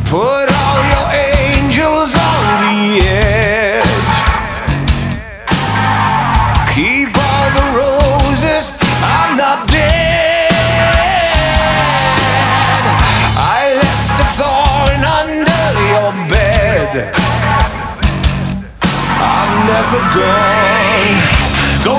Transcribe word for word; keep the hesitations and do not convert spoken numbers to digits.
Put all your angels on the edge. Keep all the roses, I'm not dead. I left a thorn under your bed. I'm never gone.